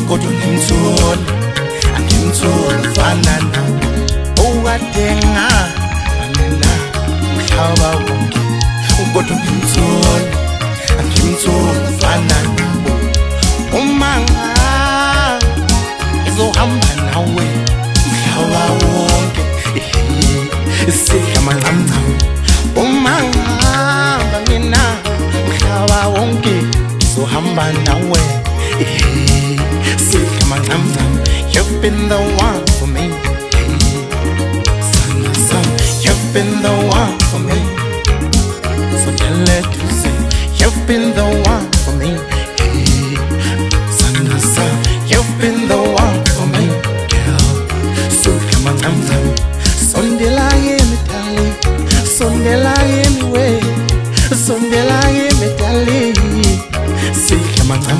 kodwa ngimtholi fana nawe owadenga anena mhlaba wonke kodwa ngimtholi fana nawe uma ngizohamba nawe mhlaba wonke sihlama ngam uma ngihamba mina mhlaba wonke ngizohamba nawe sihlama ngam you've been the one for me son you've been the one for me so tell it to say you've been the one for me son you've been the one for me girl so come on sondela yemi darling sondela yemi way sondela yemi darling say come on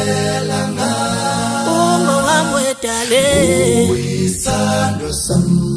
Darling,